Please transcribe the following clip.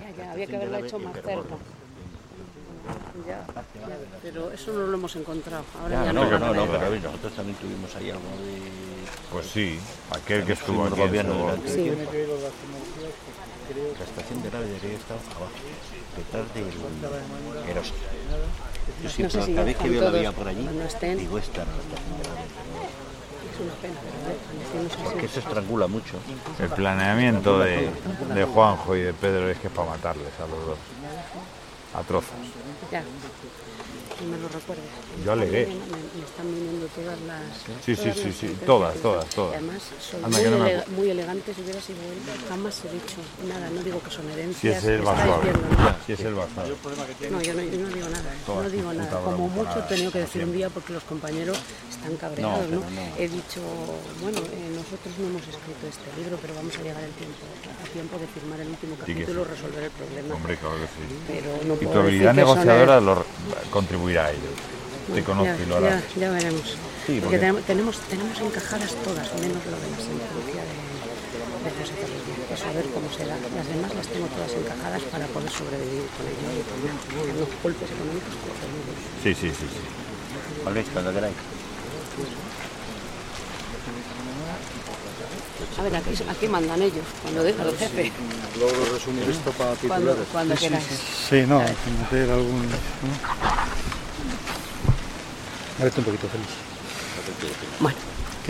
Ya, había que haberlo hecho más cerca. Ya, pero eso no lo hemos encontrado. Ahora ya no, no. pero a ver, nosotros también tuvimos ahí algo de... Pues sí, aquel que estuvo aquí gobierno estuvo. Sí. La estación de nave debería estar abajo, detrás del Eroski. Yo siempre, No sé si cada vez que veo la todos vía por allí, cuando estén. digo, esta no es la estación de nave. Es una pena, pero decimos Porque así. se estrangula mucho. El planeamiento de Juanjo y de Pedro es que es para matarles a los dos, a trozos. Ya. No me lo recuerdes. Yo alegué. Me están viniendo todas las... Sí, todas. Además, son Anda, que no me acuerdo. muy elegantes. Si hubiera sido él, jamás he dicho nada. No digo que son Si herencias. es el está basado. diciendo, ¿no? Si es el basado. No, yo no digo nada. Todas No digo tus nada. putas Como bromas, mucho he nada, tenido que como decir un siempre. día porque los compañeros están cabreados, No, ¿no? pero no. He dicho, bueno, nosotros no hemos escrito este libro, pero vamos a llegar a tiempo de firmar el último Sí que capítulo y sí. resolver el problema. Hombre, claro que sí. Pero no Y puedo tu habilidad decir que son negociadora contribuirá a ello. Te Bueno, conozco y lo harás. ya veremos. Sí, porque porque- tenemos encajadas todas, menos lo de la sentencia de José Carlos Díaz. Eso a ver cómo se da. Las demás las tengo todas encajadas para poder sobrevivir con ello y con los golpes económicos que tenemos. Sí. Vale, cuando queráis. A ver, aquí mandan ellos, cuando diga el jefe. Logro resumir esto para titulares. Cuando queráis. Sí, no, meter algún... ¿no? Ahora estoy un poquito feliz. Bueno.